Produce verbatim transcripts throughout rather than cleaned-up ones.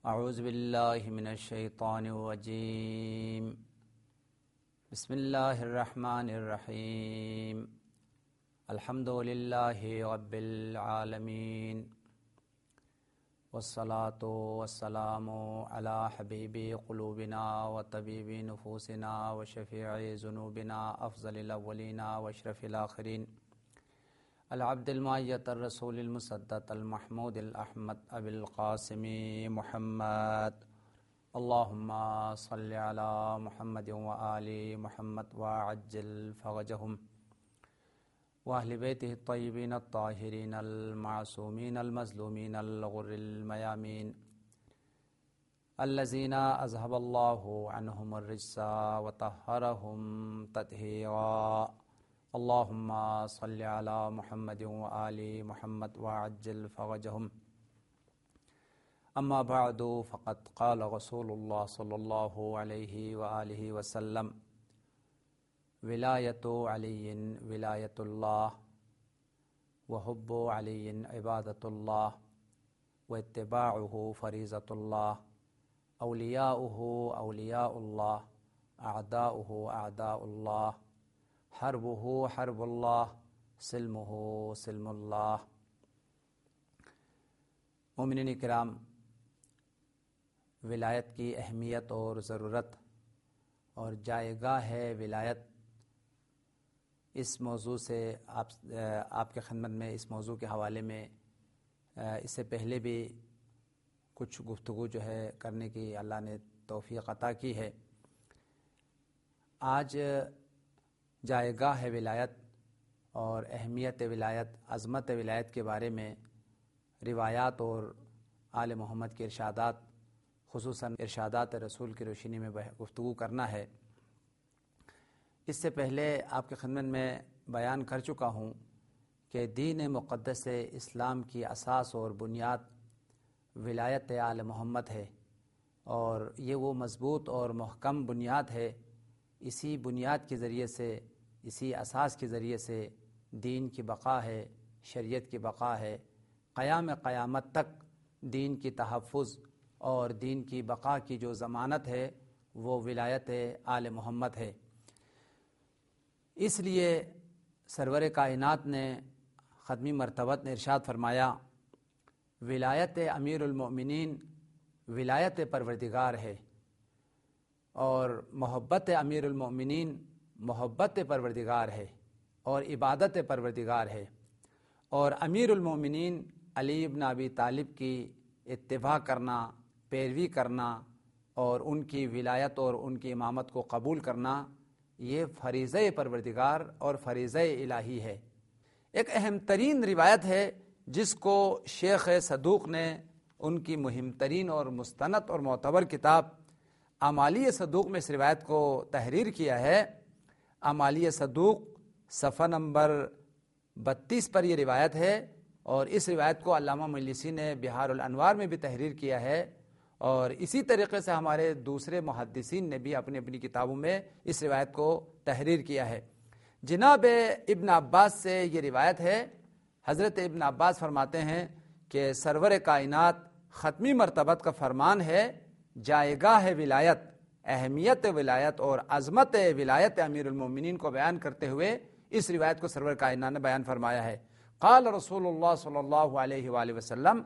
اعوذ باللہ من الشیطان الرجیم بسم اللہ الرحمن الرحیم الحمد للہ رب العالمین والصلاة والسلام علی حبیب قلوبنا وطبیب نفوسنا وشفیع ذنوبنا افضل الاولین واشرف الاخرین العبد المعیت الرسول المصدق المحمود الاحمد ابی القاسم محمد اللہم صل علی محمد وآل محمد وعجل فرجهم واہل بیتہ الطیبین الطاہرین المعصومین المظلومین الغر المیامین الذین اذهب اللہ عنہم الرجس وطہرہم تطہیرا اللہم صل علی محمد وآل محمد وعجل فرجهم اما بعد فقد قال رسول اللہ صلی اللہ علیہ وآلہ وسلم ولایت علی ولایت اللہ وحب علی عبادت اللہ واتباعہ فریضۃ اللہ اولیاؤہ اولیاء اللہ اعداؤہ اعداء اللہ حربہ حرب اللہ سلمہ سلم اللہ۔ مومنین کرام، ولایت کی اہمیت اور ضرورت اور جائے گاہ ہے ولایت، اس موضوع سے آپ آپ کے خدمت میں اس موضوع کے حوالے میں اس سے پہلے بھی کچھ گفتگو جو ہے کرنے کی اللہ نے توفیق عطا کی ہے۔ آج جائے گاہ ولایت اور اہمیت ولایت، عظمت ولایت کے بارے میں روایات اور آل محمد کے ارشادات، خصوصاً ارشادات رسول کی روشنی میں گفتگو کرنا ہے۔ اس سے پہلے آپ کی خدمت میں بیان کر چکا ہوں کہ دین مقدس اسلام کی اساس اور بنیاد ولایت آل محمد ہے، اور یہ وہ مضبوط اور محکم بنیاد ہے۔ اسی بنیاد کے ذریعے سے، اسی اساس کے ذریعے سے دین کی بقا ہے، شریعت کی بقا ہے، قیام قیامت تک دین کی تحفظ اور دین کی بقا کی جو ضمانت ہے وہ ولایت آل محمد ہے۔ اس لیے سرور کائنات نے ختمی مرتبت نے ارشاد فرمایا، ولایت امیر المؤمنین ولایت پروردگار ہے، اور محبت امیر المؤمنین محبت پروردگار ہے، اور عبادت پروردگار ہے، اور امیر المؤمنین علی ابن ابی طالب کی اتباع کرنا، پیروی کرنا اور ان کی ولایت اور ان کی امامت کو قبول کرنا، یہ فریضہ پروردگار اور فریضہ الہی ہے۔ ایک اہم ترین روایت ہے جس کو شیخ صدوق نے ان کی مہم ترین اور مستند اور معتبر کتاب اعمالی صدوق میں اس روایت کو تحریر کیا ہے۔ اعمالی صدوق صفحہ نمبر بتیس پر یہ روایت ہے، اور اس روایت کو علامہ مجلسی نے بہار الانوار میں بھی تحریر کیا ہے، اور اسی طریقے سے ہمارے دوسرے محدثین نے بھی اپنی اپنی کتابوں میں اس روایت کو تحریر کیا ہے۔ جناب ابن عباس سے یہ روایت ہے، حضرت ابن عباس فرماتے ہیں کہ سرور کائنات ختمی مرتبت کا فرمان ہے، جائے گاہ ولایت، اہمیت ولایت اور عظمت ولایت امیر المومنین کو بیان کرتے ہوئے اس روایت کو سرور کائنات نے بیان فرمایا ہے۔ قال رسول اللہ صلی اللہ علیہ وآلہ وسلم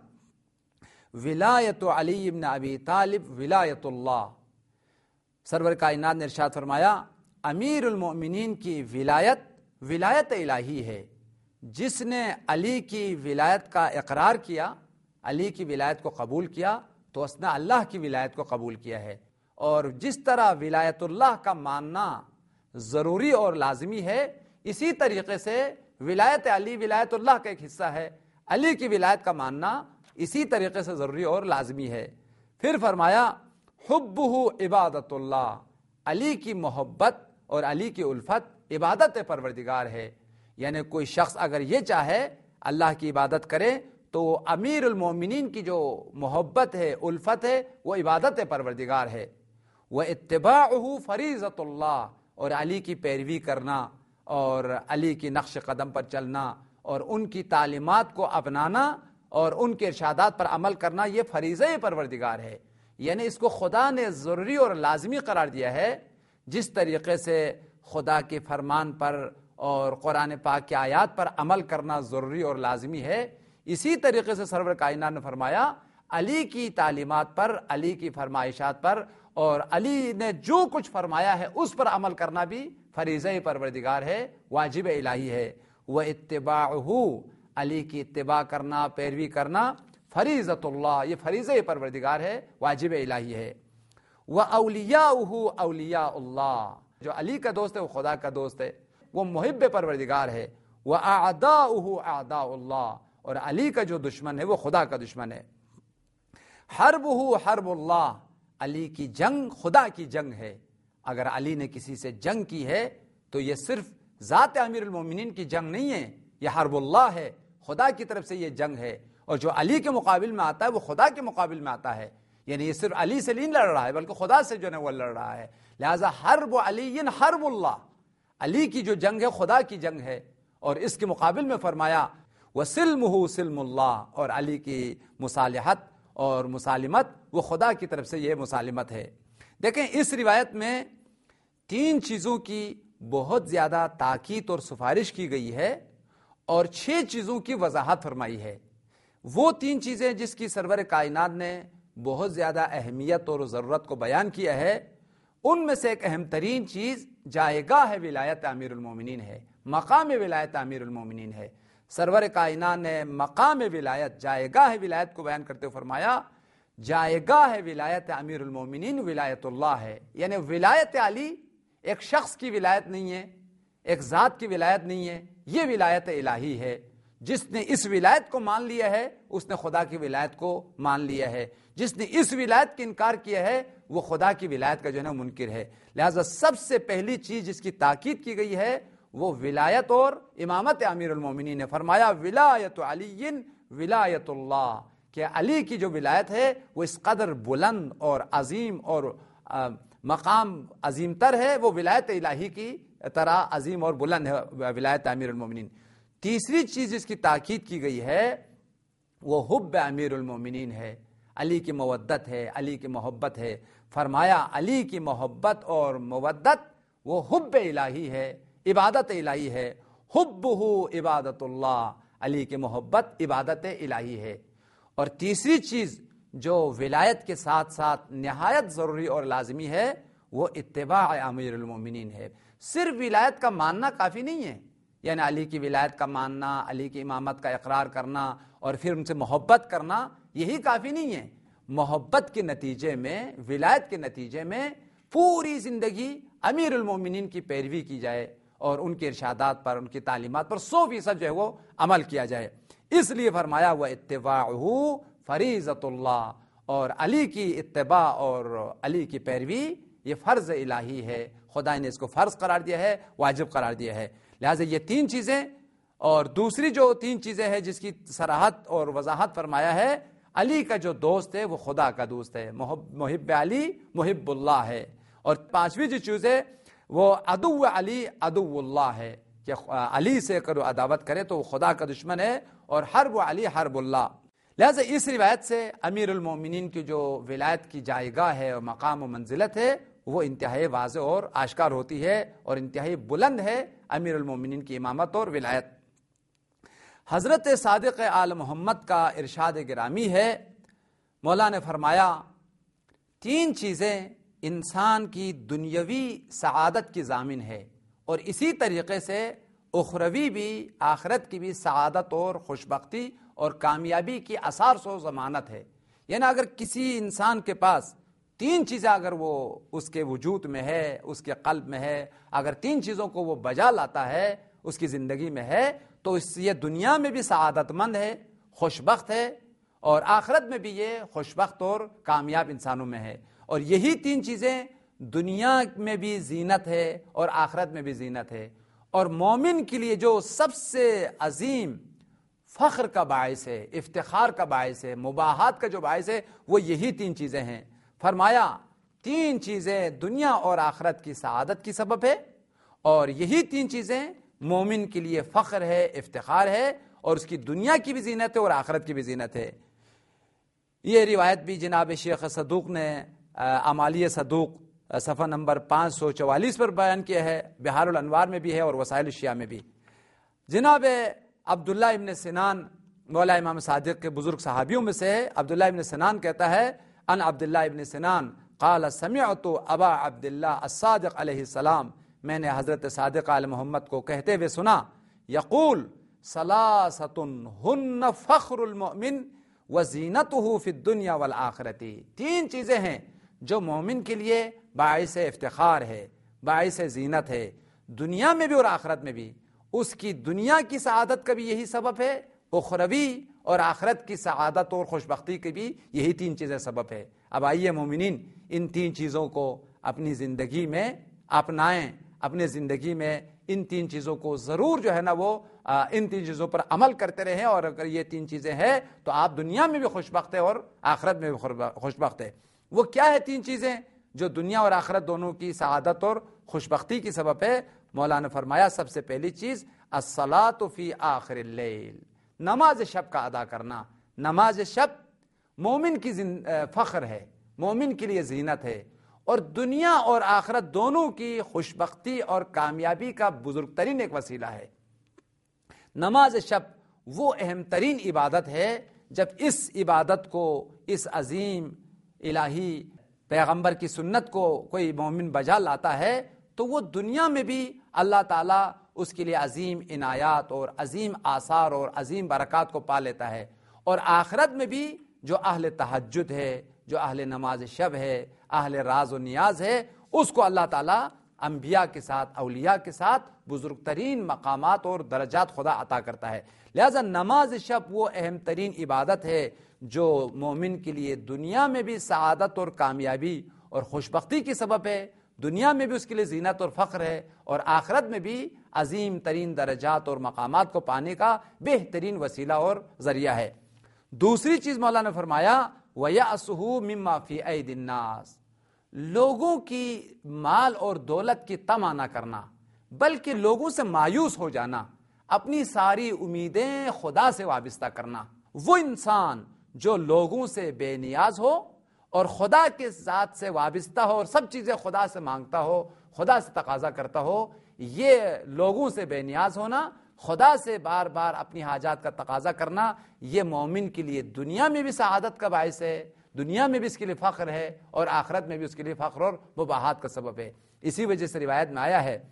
ولایت علی ابن ابی طالب ولایت اللہ۔ سرور کائنات نے ارشاد فرمایا، امیر المؤمنین کی ولایت ولایت الہی ہے۔ جس نے علی کی ولایت کا اقرار کیا، علی کی ولایت کو قبول کیا، تو اس نے اللہ کی ولایت کو قبول کیا ہے۔ اور جس طرح ولایت اللہ کا ماننا ضروری اور لازمی ہے، اسی طریقے سے ولایت علی ولایت اللہ کا ایک حصہ ہے، علی کی ولایت کا ماننا اسی طریقے سے ضروری اور لازمی ہے۔ پھر فرمایا حبہ عبادت اللہ، علی کی محبت اور علی کی الفت عبادت پروردگار ہے۔ یعنی کوئی شخص اگر یہ چاہے اللہ کی عبادت کرے تو امیر المومنین کی جو محبت ہے، الفت ہے، وہ عبادت پروردگار ہے۔ وَاتِّبَاعُهُ فَرِيضَةُ اللہ، اور علی کی پیروی کرنا اور علی کی نقش قدم پر چلنا اور ان کی تعلیمات کو اپنانا اور ان کے ارشادات پر عمل کرنا یہ فریضہ پروردگار ہے، یعنی اس کو خدا نے ضروری اور لازمی قرار دیا ہے۔ جس طریقے سے خدا کے فرمان پر اور قرآن پاک کی آیات پر عمل کرنا ضروری اور لازمی ہے، اسی طریقے سے سرور کائنات نے فرمایا علی کی تعلیمات پر، علی کی فرمائشات پر اور علی نے جو کچھ فرمایا ہے اس پر عمل کرنا بھی فریضہ پروردگار ہے، واجب الہی ہے۔ وَاتِّبَاعُهُ، علی کی اتباع کرنا، پیروی کرنا، فریضۃ اللہ، یہ فریضہ پروردگار ہے، واجب الہی ہے۔ وَأَوْلِيَاؤُهُ أَوْلِيَاءُ اللَّهِ، جو علی کا دوست ہے وہ خدا کا دوست ہے، وہ محب پروردگار ہے۔ وَأَعْدَاؤُهُ أَعْدَاءُ اللَّهِ، اور علی کا جو دشمن ہے وہ خدا کا دشمن ہے۔ حَرْبُهُ حَرْبُ اللَّهِ، علی کی جنگ خدا کی جنگ ہے۔ اگر علی نے کسی سے جنگ کی ہے تو یہ صرف ذات امیر المومنین کی جنگ نہیں ہے، یہ حرب اللہ ہے، خدا کی طرف سے یہ جنگ ہے، اور جو علی کے مقابل میں آتا ہے وہ خدا کے مقابل میں آتا ہے، یعنی یہ صرف علی سے نہیں لڑ رہا ہے بلکہ خدا سے جو ہے وہ لڑ رہا ہے۔ لہذا حرب علی حرب اللہ، علی کی جو جنگ ہے خدا کی جنگ ہے، اور اس کے مقابل میں فرمایا وَسِلْمُهُ سِلْمُ اللَّهِ، اور علی کی مصالحت اور مسالمت وہ خدا کی طرف سے یہ مسالمت ہے۔ دیکھیں اس روایت میں تین چیزوں کی بہت زیادہ تاکید اور سفارش کی گئی ہے اور چھ چیزوں کی وضاحت فرمائی ہے۔ وہ تین چیزیں جس کی سرور کائنات نے بہت زیادہ اہمیت اور ضرورت کو بیان کیا ہے، ان میں سے ایک اہم ترین چیز جائیگاہ ولایت امیر المومنین ہے، مقام ولایت امیر المومنین ہے۔ سرور کائنات نے مقام ولایت، جائیگاہ ولایت کو بیان کرتے ہوئے فرمایا جائیگاہ ولایت امیر المومنین ولایت اللہ ہے، یعنی ولایت علی ایک شخص کی ولایت نہیں ہے، ایک ذات کی ولایت نہیں ہے، یہ ولایت الہی ہے۔ جس نے اس ولایت کو مان لیا ہے اس نے خدا کی ولایت کو مان لیا ہے، جس نے اس ولایت کا انکار کیا ہے وہ خدا کی ولایت کا جو ہے نا منکر ہے۔ لہذا سب سے پہلی چیز جس کی تاکید کی گئی ہے وہ ولایت اور امامت امیر المومنین نے فرمایا ولایت علی ولایت اللہ، کہ علی کی جو ولایت ہے وہ اس قدر بلند اور عظیم اور مقام عظیم تر ہے، وہ ولایت الہی کی طرح عظیم اور بلند ہے ولایت امیر المومنین۔ تیسری چیز اس کی تاکید کی گئی ہے وہ حب امیر المومنین ہے، علی کی مودت ہے، علی کی محبت ہے۔ فرمایا علی کی محبت اور مودت وہ حب الہی ہے، عبادت الہی ہے۔ حبہ عبادت اللہ، علی کی محبت عبادت الہی ہے۔ اور تیسری چیز جو ولایت کے ساتھ ساتھ نہایت ضروری اور لازمی ہے وہ اتباع امیر المومنین ہے۔ صرف ولایت کا ماننا کافی نہیں ہے، یعنی علی کی ولایت کا ماننا، علی کی امامت کا اقرار کرنا اور پھر ان سے محبت کرنا یہی کافی نہیں ہے۔ محبت کے نتیجے میں، ولایت کے نتیجے میں پوری زندگی امیر المومنین کی پیروی کی جائے اور ان کے ارشادات پر، ان کی تعلیمات پر سو فیصد جو ہے وہ عمل کیا جائے۔ اس لیے فرمایا ہوا اتباعہ فریضۃ اللہ، اور علی کی اتباع اور علی کی پیروی یہ فرض الہی ہے، خدا نے اس کو فرض قرار دیا ہے، واجب قرار دیا ہے۔ لہٰذا یہ تین چیزیں، اور دوسری جو تین چیزیں ہیں جس کی صراحت اور وضاحت فرمایا ہے، علی کا جو دوست ہے وہ خدا کا دوست ہے، محب محب علی محب اللہ ہے۔ اور پانچویں جو چیز ہے وہ عدو علی عدو اللہ ہے، کہ علی سے کرو عداوت کرے تو وہ خدا کا دشمن ہے، اور حرب علی حرب اللہ۔ لہذا اس روایت سے امیر المومنین کی جو ولایت کی جائیگاہ ہے اور مقام و منزلت ہے وہ انتہائی واضح اور آشکار ہوتی ہے، اور انتہائی بلند ہے امیر المومنین کی امامت اور ولایت۔ حضرت صادق آل محمد کا ارشاد گرامی ہے، مولا نے فرمایا تین چیزیں انسان کی دنیاوی سعادت کی ضامن ہے، اور اسی طریقے سے اخروی بھی، آخرت کی بھی سعادت اور خوشبختی اور کامیابی کی اثار و ضمانت ہے۔ یعنی اگر کسی انسان کے پاس تین چیزیں اگر وہ اس کے وجود میں ہے، اس کے قلب میں ہے، اگر تین چیزوں کو وہ بجا لاتا ہے اس کی زندگی میں ہے تو اس یہ دنیا میں بھی سعادت مند ہے، خوشبخت ہے، اور آخرت میں بھی یہ خوشبخت اور کامیاب انسانوں میں ہے۔ اور یہی تین چیزیں دنیا میں بھی زینت ہے اور آخرت میں بھی زینت ہے، اور مومن کے لیے جو سب سے عظیم فخر کا باعث ہے، افتخار کا باعث ہے، مباحات کا جو باعث ہے وہ یہی تین چیزیں ہیں۔ فرمایا تین چیزیں دنیا اور آخرت کی سعادت کی سبب ہے، اور یہی تین چیزیں مومن کے لیے فخر ہے، افتخار ہے، اور اس کی دنیا کی بھی زینت ہے اور آخرت کی بھی زینت ہے۔ یہ روایت بھی جناب شیخ صدوق نے اعمالی صدوق صفحہ نمبر پانچ سو چوالیس پر بیان کیا ہے، بحار الانوار میں بھی ہے اور وسائل الشیعہ میں بھی۔ جناب عبداللہ ابن سنان مولا امام صادق کے بزرگ صحابیوں میں سے ہے۔ عبداللہ ابن سنان کہتا ہے ان عبداللہ ابن سنان قال سمعت ابا عبداللہ الصادق علیہ السلام، میں نے حضرت صادق آل محمد کو کہتے ہوئے سنا، یقول ثلاثۃ ہن فخر المؤمن وزینتہ فی الدنیا والآخرۃ، تین چیزیں ہیں جو مومن کے لیے باعث افتخار ہے، باعث زینت ہے، دنیا میں بھی اور آخرت میں بھی۔ اس کی دنیا کی سعادت کا بھی یہی سبب ہے، اخروی اور آخرت کی سعادت اور خوشبختی کے بھی یہی تین چیزیں سبب ہے۔ اب آئیے مومنین ان تین چیزوں کو اپنی زندگی میں اپنائیں، اپنے زندگی میں ان تین چیزوں کو ضرور جو ہے نا وہ ان تین چیزوں پر عمل کرتے رہیں، اور اگر یہ تین چیزیں ہیں تو آپ دنیا میں بھی خوشبخت ہیں اور آخرت میں بھی خوشبخت ہے۔ وہ کیا ہے تین چیزیں جو دنیا اور آخرت دونوں کی سعادت اور خوشبختی کی سبب ہے؟ مولا نے فرمایا سب سے پہلی چیز الصلاۃ فی آخر اللیل، نماز شب کا ادا کرنا۔ نماز شب مومن کی فخر ہے، مومن کے لیے زینت ہے، اور دنیا اور آخرت دونوں کی خوشبختی اور کامیابی کا بزرگ ترین ایک وسیلہ ہے۔ نماز شب وہ اہم ترین عبادت ہے، جب اس عبادت کو، اس عظیم الہی پیغمبر کی سنت کو کوئی مومن بجا لاتا ہے تو وہ دنیا میں بھی اللہ تعالیٰ اس کے لیے عظیم عنایات اور عظیم آثار اور عظیم برکات کو پا لیتا ہے، اور آخرت میں بھی جو اہل تہجد ہے، جو اہل نماز شب ہے، اہل راز و نیاز ہے، اس کو اللہ تعالیٰ انبیاء کے ساتھ، اولیاء کے ساتھ بزرگ ترین مقامات اور درجات خدا عطا کرتا ہے۔ لہذا نماز شب وہ اہم ترین عبادت ہے جو مومن کے لیے دنیا میں بھی سعادت اور کامیابی اور خوشبختی کی سبب ہے، دنیا میں بھی اس کے لیے زینت اور فخر ہے، اور آخرت میں بھی عظیم ترین درجات اور مقامات کو پانے کا بہترین وسیلہ اور ذریعہ ہے۔ دوسری چیز مولا نے فرمایا وَيَأْسُهُ مِمَّا فِي أَيْدِ النَّاسِ، لوگوں کی مال اور دولت کی طمع نہ کرنا، بلکہ لوگوں سے مایوس ہو جانا، اپنی ساری امیدیں خدا سے وابستہ کرنا۔ وہ انسان جو لوگوں سے بے نیاز ہو اور خدا کے ذات سے وابستہ ہو اور سب چیزیں خدا سے مانگتا ہو، خدا سے تقاضا کرتا ہو، یہ لوگوں سے بے نیاز ہونا، خدا سے بار بار اپنی حاجات کا تقاضا کرنا، یہ مومن کے لیے دنیا میں بھی سعادت کا باعث ہے، دنیا میں بھی اس کے لیے فخر ہے، اور آخرت میں بھی اس کے لیے فخر اور مباحات کا سبب ہے۔ اسی وجہ سے روایت میں آیا ہے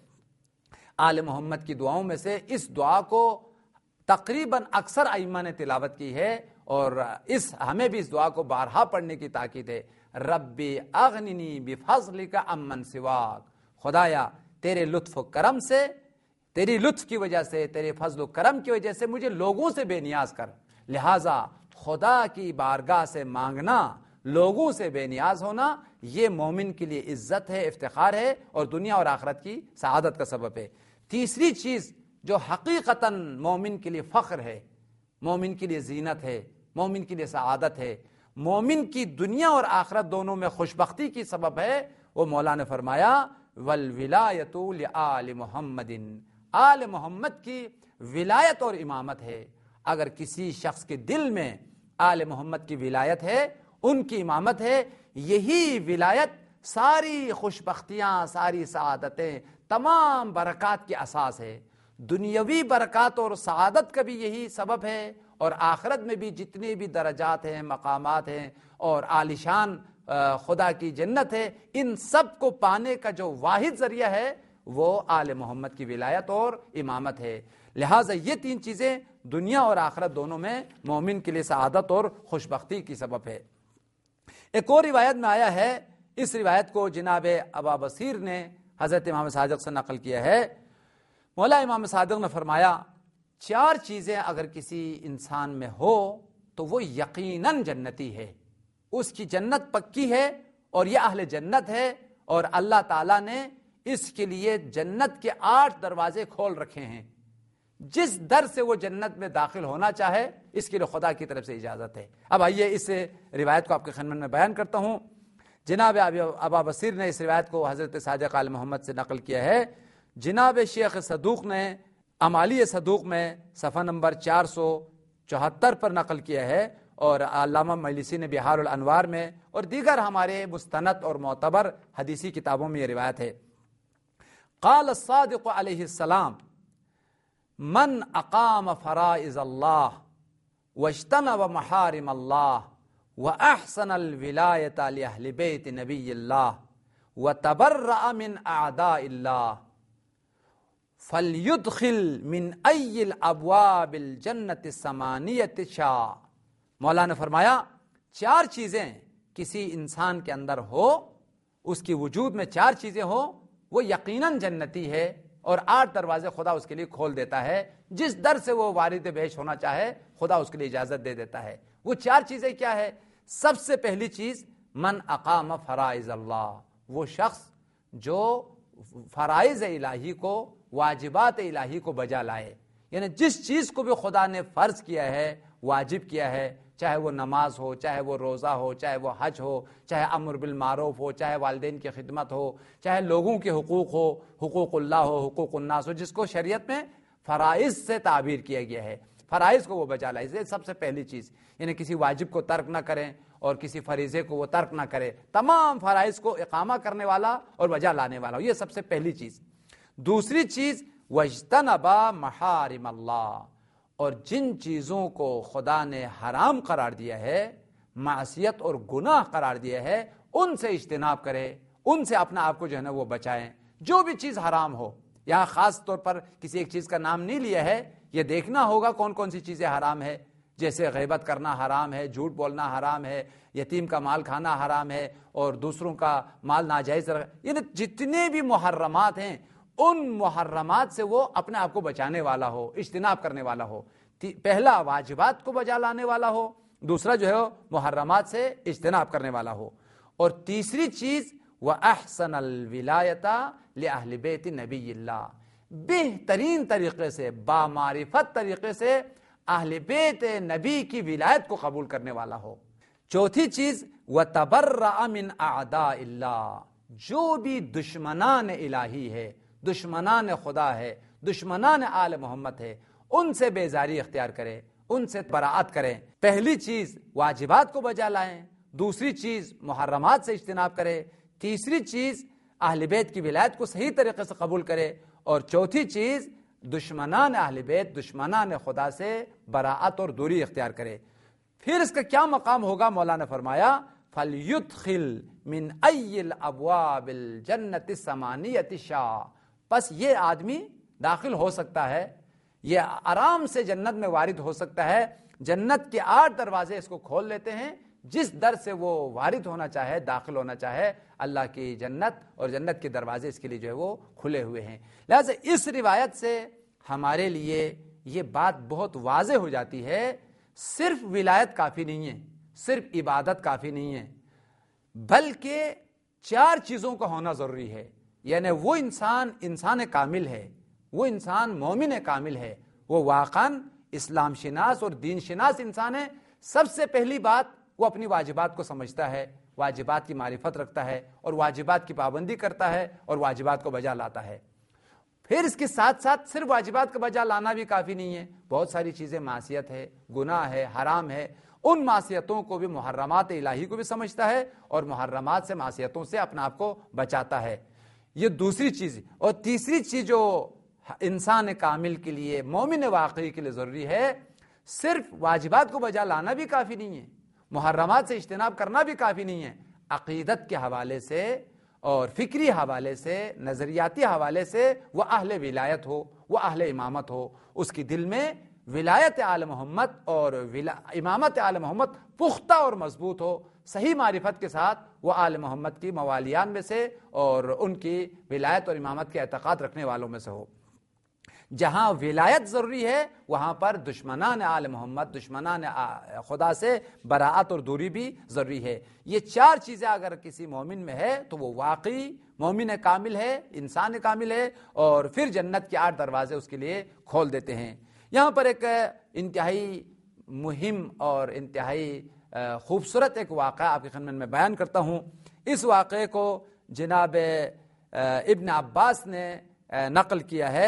آل محمد کی دعاؤں میں سے اس دعا کو تقریباً اکثر ائمہ نے تلاوت کی ہے، اور اس ہمیں بھی اس دعا کو بارہا پڑھنے کی تاکید ہے۔ ربی اغننی بفضلک عمن سواک، خدایا تیرے لطف و کرم سے، تیری لطف کی وجہ سے، تیرے فضل و کرم کی وجہ سے مجھے لوگوں سے بے نیاز کر۔ لہٰذا خدا کی بارگاہ سے مانگنا، لوگوں سے بے نیاز ہونا، یہ مومن کے لیے عزت ہے، افتخار ہے، اور دنیا اور آخرت کی سعادت کا سبب ہے۔ تیسری چیز جو حقیقتاً مومن کے لیے فخر ہے، مومن کے لیے زینت ہے، مومن کے لیے سعادت ہے، مومن کی دنیا اور آخرت دونوں میں خوشبختی کی سبب ہے، وہ مولا نے فرمایا والولایت لآل محمد، آل محمد کی ولایت اور امامت ہے۔ اگر کسی شخص کے دل میں آل محمد کی ولایت ہے، ان کی امامت ہے، یہی ولایت ساری خوشبختیاں، ساری سعادتیں، تمام برکات کی اساس ہے۔ دنیاوی برکات اور سعادت کا بھی یہی سبب ہے، اور آخرت میں بھی جتنے بھی درجات ہیں، مقامات ہیں، اور عالیشان خدا کی جنت ہے، ان سب کو پانے کا جو واحد ذریعہ ہے وہ آل محمد کی ولایت اور امامت ہے۔ لہٰذا یہ تین چیزیں دنیا اور آخرت دونوں میں مومن کے لیے سعادت اور خوشبختی کی سبب ہے۔ ایک اور روایت میں آیا ہے، اس روایت کو جناب ابا بصیر نے حضرت امام صادق سے نقل کیا ہے، مولا امام صادق نے فرمایا چار چیزیں اگر کسی انسان میں ہو تو وہ یقیناً جنتی ہے، اس کی جنت پکی ہے اور یہ اہل جنت ہے، اور اللہ تعالیٰ نے اس کے لیے جنت کے آٹھ دروازے کھول رکھے ہیں، جس در سے وہ جنت میں داخل ہونا چاہے اس کے لیے خدا کی طرف سے اجازت ہے۔ اب آئیے اس روایت کو آپ کے خدمت میں بیان کرتا ہوں۔ جناب ابا بصیر نے اس روایت کو حضرت صادق آل محمد سے نقل کیا ہے۔ جناب شیخ صدوق نے امالی صدوق میں صفحہ نمبر چار سو چوہتر پر نقل کیا ہے، اور علامہ مجلسی نے بہار الانوار میں اور دیگر ہمارے مستند اور معتبر حدیثی کتابوں میں یہ روایت ہے۔ قال الصادق علیہ السلام من اقام فرائض اللہ واجتنب محارم اللہ واحسن الولایۃ لاہل بیت نبی اللہ وتبرأ من اعداء اللہ فلیدخل من ای الابواب الجنت الثمانیۃ شاء۔ مولا نے فرمایا چار چیزیں کسی انسان کے اندر ہو، اس کی وجود میں چار چیزیں ہو، وہ یقیناً جنتی ہے، اور آٹھ دروازے خدا اس کے لیے کھول دیتا ہے، جس در سے وہ وارد بہشت ہونا چاہے خدا اس کے لیے اجازت دے دیتا ہے۔ وہ چار چیزیں کیا ہے؟ سب سے پہلی چیز من اقام فرائض اللہ، وہ شخص جو فرائض الہی کو، واجبات الہی کو بجا لائے، یعنی جس چیز کو بھی خدا نے فرض کیا ہے، واجب کیا ہے، چاہے وہ نماز ہو، چاہے وہ روزہ ہو، چاہے وہ حج ہو، چاہے امر بالمعروف ہو، چاہے والدین کی خدمت ہو، چاہے لوگوں کے حقوق ہو، حقوق اللہ ہو، حقوق الناس ہو، جس کو شریعت میں فرائض سے تعبیر کیا گیا ہے، فرائض کو وہ بجا لائے۔ یہ سب سے پہلی چیز، یعنی کسی واجب کو ترک نہ کریں اور کسی فریضے کو وہ ترک نہ کرے، تمام فرائض کو اقامہ کرنے والا اور بجا لانے والا ہو، یہ سب سے پہلی چیز۔ دوسری چیز وَاجْتَنَبَ مَحَارِمَ اللہ، اور جن چیزوں کو خدا نے حرام قرار دیا ہے، معصیت اور گناہ قرار دیا ہے، ان سے اجتناب کرے، ان سے اپنا آپ کو جو ہے نا وہ بچائیں۔ جو بھی چیز حرام ہو، یہاں خاص طور پر کسی ایک چیز کا نام نہیں لیا ہے، یہ دیکھنا ہوگا کون کون سی چیزیں حرام ہے، جیسے غیبت کرنا حرام ہے، جھوٹ بولنا حرام ہے، یتیم کا مال کھانا حرام ہے، اور دوسروں کا مال ناجائز رکھ، یعنی جتنے بھی محرمات ہیں ان محرمات سے وہ اپنے آپ کو بچانے والا ہو، اجتناب کرنے والا ہو۔ پہلا واجبات کو بجا لانے والا ہو، دوسرا جو ہے محرمات سے اجتناب کرنے والا ہو، اور تیسری چیز وَأَحْسَنَ الْوِلَایَةَ لِأَهْلِ بَیْتِ نَبِیِّ اللہ، بہترین طریقے سے، بامعرفت طریقے سے اہل بیت نبی کی ولایت کو قبول کرنے والا ہو۔ چوتھی چیز وَتَبَرَّأَ مِنْ أَعْدَاءِ اللہ، جو بھی دشمنان الہی ہے، دشمنان خدا ہے، دشمنان آل محمد ہے، ان سے بیزاری اختیار کرے، ان سے براعت کریں۔ پہلی چیز واجبات کو بجا لائیں، دوسری چیز محرمات سے اجتناب کرے، تیسری چیز اہل بیت کی ولایت کو صحیح طریقے سے قبول کرے، اور چوتھی چیز دشمنان اہل بیت، دشمنان خدا سے براعت اور دوری اختیار کرے۔ پھر اس کا کیا مقام ہوگا؟ مولا نے فرمایا فَلْيُدْخِلْ مِنْ أَيِّ الْأَبْوَابِ الْجَنَّةِ الثَّمَانِيَةِ شَاءَ، بس یہ آدمی داخل ہو سکتا ہے، یہ آرام سے جنت میں وارد ہو سکتا ہے، جنت کے آٹھ دروازے اس کو کھول لیتے ہیں، جس در سے وہ وارد ہونا چاہے، داخل ہونا چاہے، اللہ کی جنت اور جنت کے دروازے اس کے لیے جو ہے وہ کھلے ہوئے ہیں۔ لہذا اس روایت سے ہمارے لیے یہ بات بہت واضح ہو جاتی ہے، صرف ولایت کافی نہیں ہے، صرف عبادت کافی نہیں ہے، بلکہ چار چیزوں کا ہونا ضروری ہے۔ یعنی وہ انسان انسان کامل ہے، وہ انسان مومن کامل ہے، وہ واقعاً اسلام شناس اور دین شناس انسان ہے۔ سب سے پہلی بات، وہ اپنی واجبات کو سمجھتا ہے، واجبات کی معرفت رکھتا ہے، اور واجبات کی پابندی کرتا ہے، اور واجبات کو بجا لاتا ہے۔ پھر اس کے ساتھ ساتھ صرف واجبات کا بجا لانا بھی کافی نہیں ہے، بہت ساری چیزیں معصیت ہے، گناہ ہے، حرام ہے، ان معصیتوں کو بھی، محرمات الہی کو بھی سمجھتا ہے، اور محرمات سے، معصیتوں سے اپنا آپ کو بچاتا ہے۔ یہ دوسری چیز۔ اور تیسری چیز جو انسان کامل کے لیے، مومن واقعی کے لیے ضروری ہے، صرف واجبات کو بجا لانا بھی کافی نہیں ہے، محرمات سے اجتناب کرنا بھی کافی نہیں ہے، عقیدت کے حوالے سے اور فکری حوالے سے، نظریاتی حوالے سے وہ اہل ولایت ہو، وہ اہل امامت ہو، اس کی دل میں ولایت آل محمد اور امامت آل محمد پختہ اور مضبوط ہو، صحیح معرفت کے ساتھ وہ آل محمد کی موالیان میں سے اور ان کی ولایت اور امامت کے اعتقاد رکھنے والوں میں سے ہو۔ جہاں ولایت ضروری ہے وہاں پر دشمنان آل محمد، دشمنان خدا سے براعت اور دوری بھی ضروری ہے۔ یہ چار چیزیں اگر کسی مومن میں ہے تو وہ واقعی مومن کامل ہے، انسان کامل ہے، اور پھر جنت کے آٹھ دروازے اس کے لیے کھول دیتے ہیں۔ یہاں پر ایک انتہائی مہم اور انتہائی خوبصورت ایک واقعہ آپ کی خدمت میں بیان کرتا ہوں۔ اس واقعے کو جناب ابن عباس نے نقل کیا ہے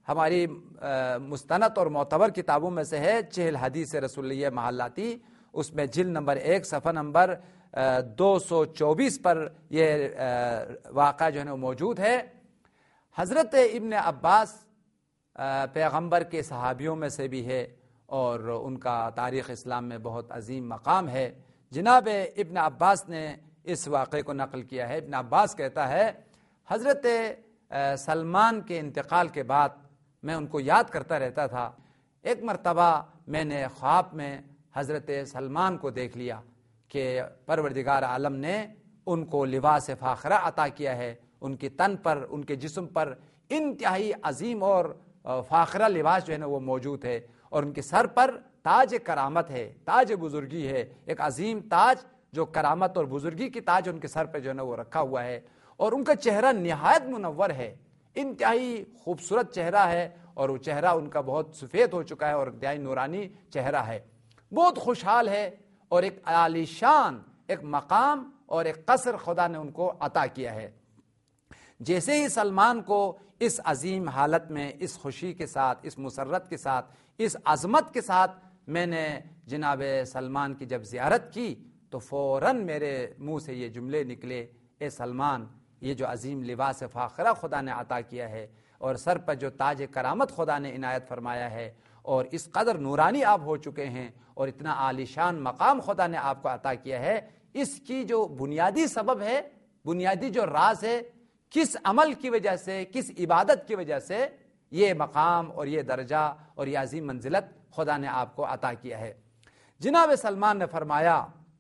ہماری مستند اور معتبر کتابوں میں سے ہے، چہل حدیث رسولیہ محلاتی، اس میں جلد نمبر ایک صفحہ نمبر دو سو چوبیس پر یہ واقعہ جو ہے نا موجود ہے۔ حضرت ابن عباس پیغمبر کے صحابیوں میں سے بھی ہے اور ان کا تاریخ اسلام میں بہت عظیم مقام ہے۔ جناب ابن عباس نے اس واقعے کو نقل کیا ہے۔ ابن عباس کہتا ہے حضرت سلمان کے انتقال کے بعد میں ان کو یاد کرتا رہتا تھا۔ ایک مرتبہ میں نے خواب میں حضرت سلمان کو دیکھ لیا کہ پروردگار عالم نے ان کو لباس فاخرہ عطا کیا ہے، ان کی تن پر، ان کے جسم پر انتہائی عظیم اور فاخرہ لباس جو ہے نا وہ موجود ہے، اور ان کے سر پر تاج کرامت ہے، تاج بزرگی ہے، ایک عظیم تاج جو کرامت اور بزرگی کی تاج ان کے سر پہ جو ہے نا وہ رکھا ہوا ہے، اور ان کا چہرہ نہایت منور ہے، انتہائی خوبصورت چہرہ ہے، اور وہ چہرہ ان کا بہت سفید ہو چکا ہے اور انتہائی نورانی چہرہ ہے، بہت خوشحال ہے، اور ایک عالی شان ایک مقام اور ایک قصر خدا نے ان کو عطا کیا ہے۔ جیسے ہی سلمان کو اس عظیم حالت میں، اس خوشی کے ساتھ، اس مسرت کے ساتھ، اس عظمت کے ساتھ میں نے جناب سلمان کی جب زیارت کی تو فوراً میرے منہ سے یہ جملے نکلے، اے سلمان، یہ جو عظیم لباس فاخرہ خدا نے عطا کیا ہے اور سر پر جو تاج کرامت خدا نے عنایت فرمایا ہے، اور اس قدر نورانی آپ ہو چکے ہیں اور اتنا عالی شان مقام خدا نے آپ کو عطا کیا ہے، اس کی جو بنیادی سبب ہے، بنیادی جو راز ہے، کس عمل کی وجہ سے، کس عبادت کی وجہ سے یہ مقام اور یہ درجہ اور یہ عظیم منزلت خدا نے آپ کو عطا کیا ہے۔ جناب سلمان نے فرمایا،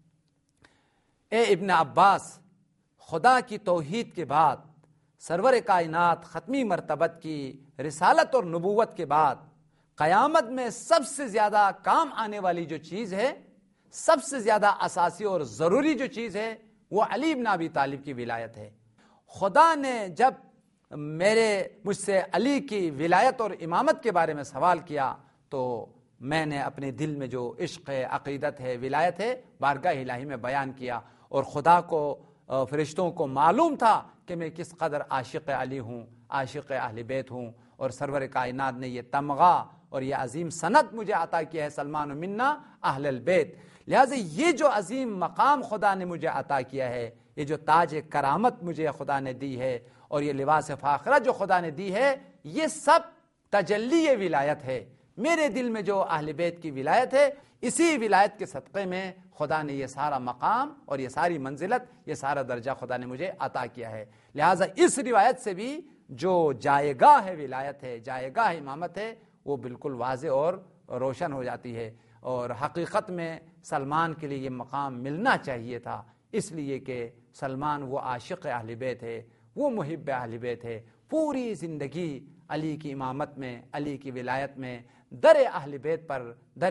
اے ابن عباس، خدا کی توحید کے بعد، سرور کائنات ختمی مرتبت کی رسالت اور نبوت کے بعد قیامت میں سب سے زیادہ کام آنے والی جو چیز ہے، سب سے زیادہ اساسی اور ضروری جو چیز ہے، وہ علی بن ابی طالب کی ولایت ہے۔ خدا نے جب میرے مجھ سے علی کی ولایت اور امامت کے بارے میں سوال کیا تو میں نے اپنے دل میں جو عشق ہے، عقیدت ہے، ولایت ہے، بارگاہ الہی میں بیان کیا، اور خدا کو، فرشتوں کو معلوم تھا کہ میں کس قدر عاشق علی ہوں، عاشق اہل بیت ہوں، اور سرور کائنات نے یہ تمغہ اور یہ عظیم سند مجھے عطا کیا ہے، سلمان منا اہل البیت۔ لہٰذا یہ جو عظیم مقام خدا نے مجھے عطا کیا ہے، یہ جو تاج کرامت مجھے خدا نے دی ہے، اور یہ لباس فاخرہ جو خدا نے دی ہے، یہ سب تجلی ولایت ہے۔ میرے دل میں جو اہل بیت کی ولایت ہے، اسی ولایت کے صدقے میں خدا نے یہ سارا مقام اور یہ ساری منزلت، یہ سارا درجہ خدا نے مجھے عطا کیا ہے۔ لہٰذا اس روایت سے بھی جو جائے گاہ ہے ولایت ہے، جائے گاہ امامت ہے، وہ بالکل واضح اور روشن ہو جاتی ہے، اور حقیقت میں سلمان کے لیے یہ مقام ملنا چاہیے تھا، اس لیے کہ سلمان وہ عاشق اہل بیت ہے، وہ محب اہل بیت ہے، پوری زندگی علی کی امامت میں، علی کی ولایت میں، در اہل بیت پر، در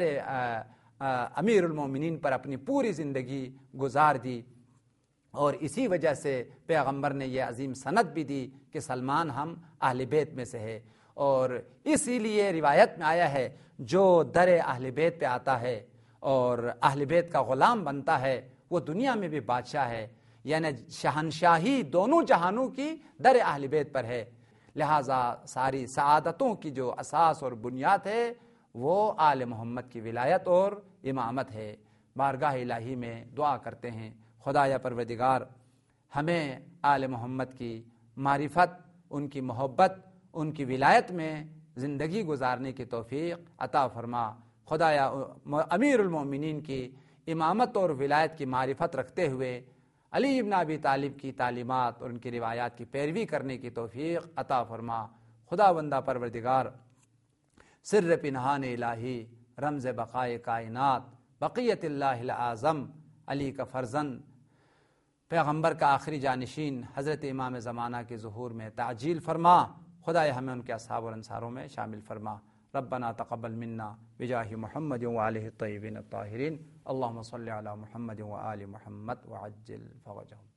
امیر المومنین پر اپنی پوری زندگی گزار دی، اور اسی وجہ سے پیغمبر نے یہ عظیم سند بھی دی کہ سلمان ہم اہل بیت میں سے ہے، اور اسی لیے روایت میں آیا ہے جو در اہل بیت پہ آتا ہے اور اہل بیت کا غلام بنتا ہے، وہ دنیا میں بھی بادشاہ ہے، یعنی شہنشاہی دونوں جہانوں کی در اہل بیت پر ہے۔ لہٰذا ساری سعادتوں کی جو اساس اور بنیاد ہے وہ آل محمد کی ولایت اور امامت ہے۔ بارگاہ الہی میں دعا کرتے ہیں، خدا یا پروردگار ہمیں آل محمد کی معرفت، ان کی محبت، ان کی ولایت میں زندگی گزارنے کی توفیق عطا فرما۔ خدا یا امیر المومنین کی امامت اور ولایت کی معرفت رکھتے ہوئے علی ابن ابی طالب کی تعلیمات اور ان کی روایات کی پیروی کرنے کی توفیق عطا فرما۔ خدا بندہ پروردگار سر پنہان الہی، رمز بقائے کائنات، بقیت اللہ العظم، علی کا فرزند، پیغمبر کا آخری جانشین حضرت امام زمانہ کے ظہور میں تعجیل فرما۔ خدا ہمیں ان کے اصحاب اور انصاروں میں شامل فرما۔ ربنا تقبل منا بجاہ محمد وآلہ الطیبین الطاہرین، اللہم صلی علی محمد وآل محمد وعجل فرجهم۔